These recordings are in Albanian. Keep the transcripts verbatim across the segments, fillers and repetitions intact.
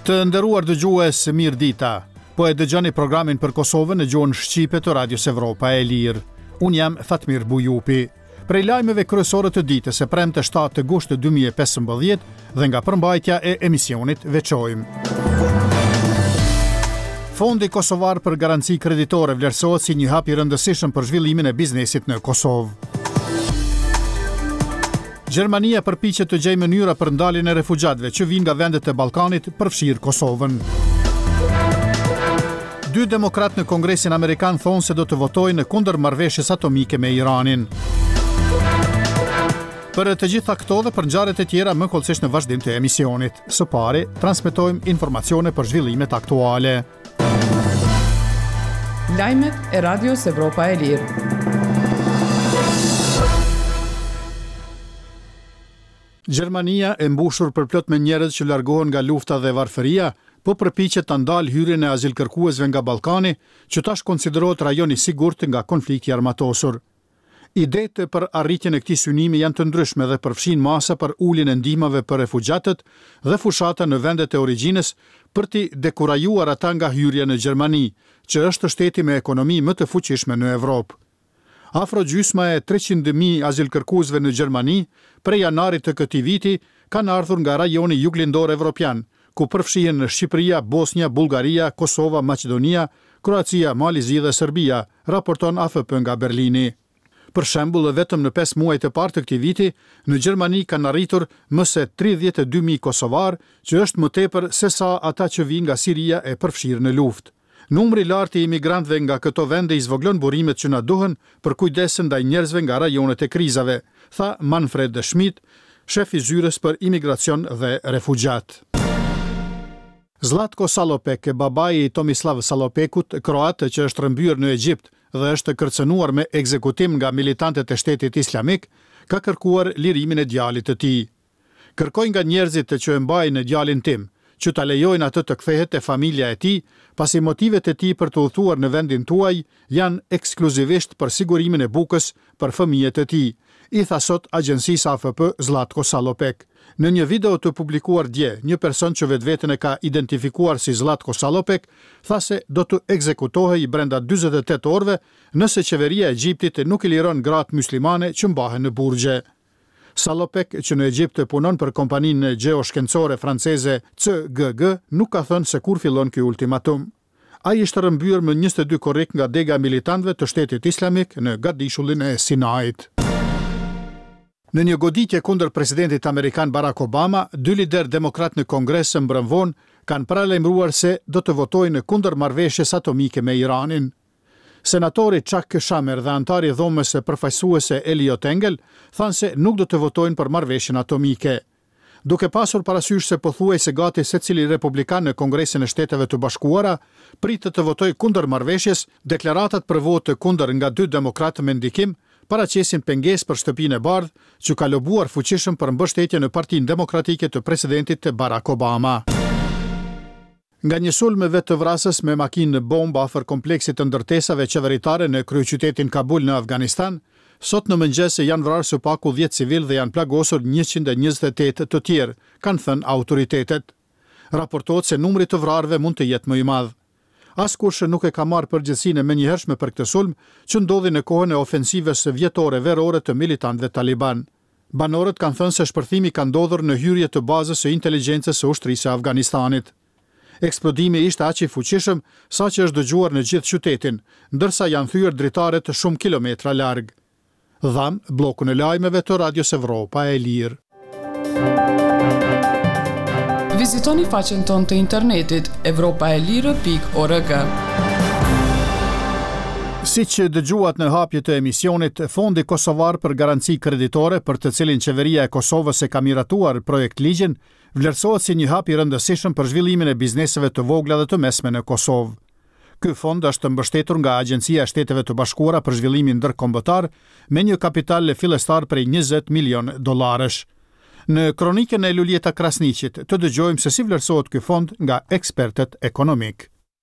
Të nderuar dëgjues, mirë dita. Po e dëgjoni programin për Kosovën në gjuhën shqipe të Radios Evropa e Lirë. Unë jam Fatmir Bujupi. Prej lajmeve kryesore të ditës së premte shtatë gusht dy mijë e pesëmbëdhjetë dhe nga përmbajtja e emisionit veçojmë. Fondi Kosovar për Garanci Kreditore vlerësohet si një hap i rëndësishëm për zhvillimin e biznesit në Kosovë. Gjermania përpiqet të gjejë mënyra për ndaljen e refugjatëve që vijnë nga vendet e Ballkanit, përfshirë Kosovën. Dy demokrat në Kongresin Amerikan thonë se do të votojnë kundër marrëveshjes atomike me Iranin. Për të gjitha këto dhe për ngjarjet e tjera më kollësisht në vazhdim të emisionit. Së pari, transmetojmë informacione për zhvillimet aktuale. Lajmet e Radios Evropa e Lirë. Gjermania, e mbushur përplot me njerëz që largohen nga lufta dhe varfëria, po përpiqet ta ndalë hyrjen e azilkërkuesve nga Ballkani, që tash konsiderohet rajon i sigurt nga konflikti armatosur. Idetë për arritjen e këtij synimi janë të ndryshme dhe përfshin masa për uljen e ndihmave për refugjatët dhe fushata në vendet e origjinës për t'i dekurajuar ata nga hyrja në Gjermani, që është shteti me ekonomi më të fuqishme në Evropë. Afro gjysma e treqind mijë azilkërkuesve në Gjermani prej janarit të këtij viti kanë ardhur nga rajoni juglindor evropian, ku përfshihen Shqipëria, Bosnia, Bullgaria, Kosova, Maqedonia, Kroacia, Malizi dhe Serbia, raporton A F P nga Berlini. Për shembull, vetëm në pesë muajt e parë të këtij viti, në Gjermani kanë arritur më se tridhjetë e dy mijë kosovar, që është më tepër se sa ata që vijnë nga Siria e përfshirë në luftë. Numri i lartë i imigrantëve nga këto vende i zvoglon burimet që na duhen për kujdes ndaj njerëzve nga rajonet e krizave, tha Manfred Schmidt, shef i zyrës për imigracion dhe refugjat. Zlatko Salopek, babai i Tomislav Salopekut, kroat që është rrëmbyer në Egjipt dhe është kërcënuar me ekzekutim nga militantët e Shtetit Islamik, ka kërkuar lirimin e djalit të tij. Kërkoj nga njerëzit që e mbajnë djalin tim që ta lejojnë atë të kthehet te familja e tij, pasi motivet e tij për të udhëtuar në vendin tuaj janë ekskluzivisht për sigurimin e bukës për fëmijët e tij, i tha sot agjencisë A F P Zlatko Salopek. Në një video të publikuar dje, një person që vetveten e ka identifikuar si Zlatko Salopek, tha se do të ekzekutohej brenda dyzet e tetë orëve nëse qeveria e Egjiptit nuk i liron gratë muslimane që mbahen në burgje. Salopek, që në Egjipt punon për kompaninë gjeoshkencore franceze C G G, nuk ka thënë se kur fillon ky ultimatum. Ai ishte rrëmbyer me njëzet e dy korrik nga dega militantëve të Shtetit Islamik në gatdishullin e Sinait. Në një goditje kundër presidentit amerikan Barack Obama, dy lider demokrat në Kongres së mbrëmvon kanë paralajmëruar se do të votojnë kundër marrëveshjes atomike me Iranin. Senatori Chuck Schumer dhe antari i dhomës përfaqësuese Eliot Engel thanë se nuk do të votojnë për marrëveshjen atomike. Duke pasur parasysh se pothuajse gati secili republikan në Kongresin e Shteteve të Bashkuara pritet të votojë kundër marrëveshjes, deklaratat për votë kundër nga dy demokratë me ndikim paraqesin pengesë për shtëpinë e bardhë, që ka lobuar fuqishëm për mbështetje në Partinë Demokratike të presidentit Barack Obama. Nga një sulm vetë vrasës me makinë bombë afër kompleksit të ndërtesave qeveritare në kryeqytetin Kabul në Afganistan, sot në mëngjes janë vrarë së paku dhjetë civil dhe janë plagosur njëqind e njëzet e tetë të tjerë, kanë thënë autoritetet. Raportohet se numri të vrarëve mund të jetë më i madh. Askush nuk e ka marrë përgjegjësinë më njëhershme për këtë sulm që ndodhi në kohën e ofensivës vjetore verore të militantëve taliban. Banorët kanë thënë se shpërthimi ka ndodhur në hyrje të bazës së inteligjencës së ushtrisë së Afganistanit. Eksplodimi ishte aq i fuqishëm sa që është dëgjuar në gjithë qytetin, ndërsa janë thyer dritaret shumë kilometra larg. Dham bllokun e lajmeve të Radios Evropa e Lirë. Vizitoni faqen tonë të internetit evropaelire pikë org. Si që dëgjuat në hapje të emisionit, Fondi Kosovar për Garanci Kreditore, për të cilin qeveria e Kosovës e ka miratuar projekt ligjin, vlerësohet si një hap i rëndësishëm për zhvillimin e bizneseve të vogla dhe të mesme në Kosovë. Ky fond është mbështetur nga Agjencia e Shteteve të Bashkuara për zhvillimin ndërkombëtar me një kapital fillestar prej njëzet milion dollarësh. Në kronikën e Luljeta Krasniqit të dëgjojmë se si vlerësohet ky fond nga ekspertët ekonomik.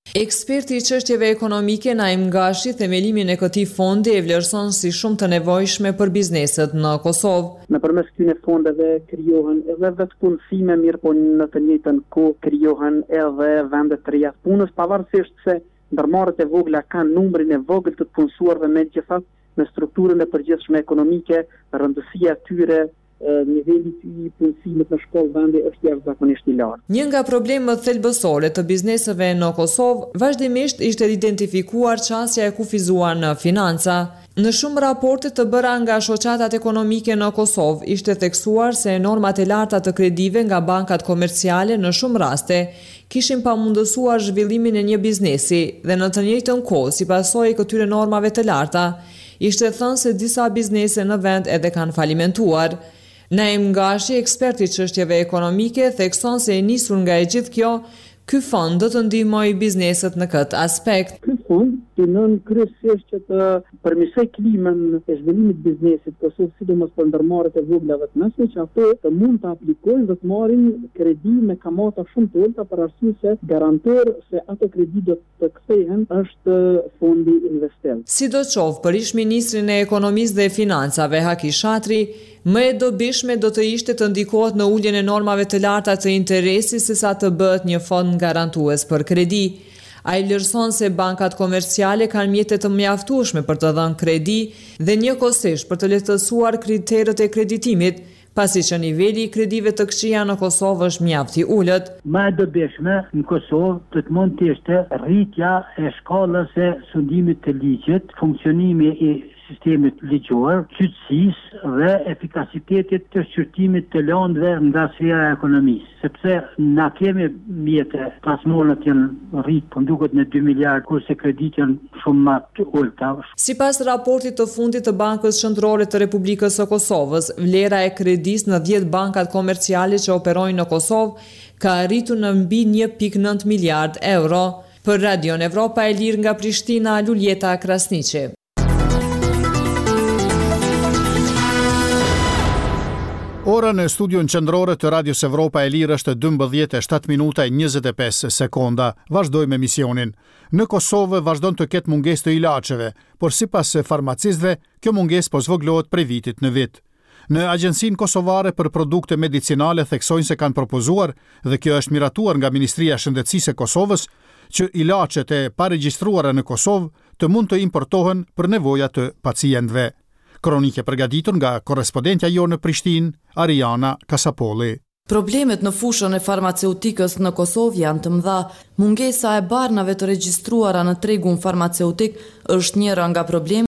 Eksperti i çështjeve ekonomike Naim Gashi themelimin e këtij fondi e vlerëson si shumë të nevojshme për bizneset në Kosovë. Nëpërmes këtyre fondeve krijohen edhe vetë punësime, mirë po në të njëjtën kohë krijohen edhe vende të reja punës, pavarësisht se ndërmarrjet e vogla kanë numrin e vogël të punësuarve, megjithatë në strukturën e përgjithshme ekonomike, rëndësia e tyre, niveli i punësimit në shkollë vendi është jashtëzakonisht i lartë. Një nga problemet thelbësore të bizneseve në Kosovë vazhdimisht ishte identifikuar çësia e kufizuar në financa. Në shumë raporte të bëra nga shoqatat ekonomike në Kosovë ishte theksuar se normat e larta të kredive nga bankat komerciale në shumë raste kishin pamundësuar zhvillimin e një biznesi dhe në të njëjtën kohë, si pasojë e këtyre normave të larta, ishte thënë se disa biznese në vend edhe kanë falimentuar. Naim Gashi, ekspert i çështjeve ekonomike, thekson se e nisur nga e gjithë kjo, ky fond do të ndihmojë bizneset në këtë aspekt. Ky fond punon kryesisht që të përmirësoj klimën e zhvillimit të biznesit, Kosovë sidomos për ndërmarrjet e vogla dhe të mesme, që ato të mund të aplikojnë dhe të marrin kredi me kamata shumë të ulta për arsye se garantor se ato kredi do të kthehen është fondi investim. Sidoqoftë, për ish-ministrin e ekonomisë dhe financave Haki Shatri, më e dobishme do të ishte të ndikohet në uljen e normave të larta të interesit sesa të bëhet një fond garantues për kredi. Ai vlerëson se bankat komerciale kanë mjete të mjaftueshme për të dhënë kredi dhe njëkohësisht për të lehtësuar kriteret e kreditimit, pasi që niveli i kredive të këqija në Kosovë është mjaft i ulët. Më e dobishme në Kosovë do të mund të ishte rritja e shkallës së sundimit të ligjit, funksionimi i sistemit ligjor, qytësisë dhe efikasitetit të shqyrtimit të lëndëve nga sfera e ekonomisë, sepse na kemi mjete plasmonat janë rritë, po duket në dy miliardë, kurse kredit janë shumë më të ulta. Sipas raportit të fundit të Bankës Qendrore të Republikës së Kosovës, vlera e kredisë në dhjetë bankat komerciale që operojnë në Kosovë ka arritur në mbi një pikë nëntë miliard euro. Për Radion Evropa e Lirë nga Prishtina, Luljeta Krasniqi. Ora në studion qendrore të Radios Evropa e Lirë është dymbëdhjetë e shtatë minuta e njëzet e pesë sekonda. Vazhdojmë emisionin. Në Kosovë vazhdon të ketë mungesë të ilaçeve, por sipas farmacistëve, kjo mungesë po zvogëlohet prej vitit në vit. Në Agjencinë Kosovare për Produkte Medicinale theksojnë se kanë propozuar, dhe kjo është miratuar nga Ministria e Shëndetësisë e Kosovës, që ilaçet e paregjistruara në Kosovë të mund të importohen për nevojat të pacientëve. Kronike përgatitur nga korrespondentja jo në Prishtinë, Ariana Kasapolli. Problemet në fushën e farmaceutikës në Kosovë janë të mëdha. Mungesa e barnave të regjistruara në tregun farmaceutik është njëra nga problemet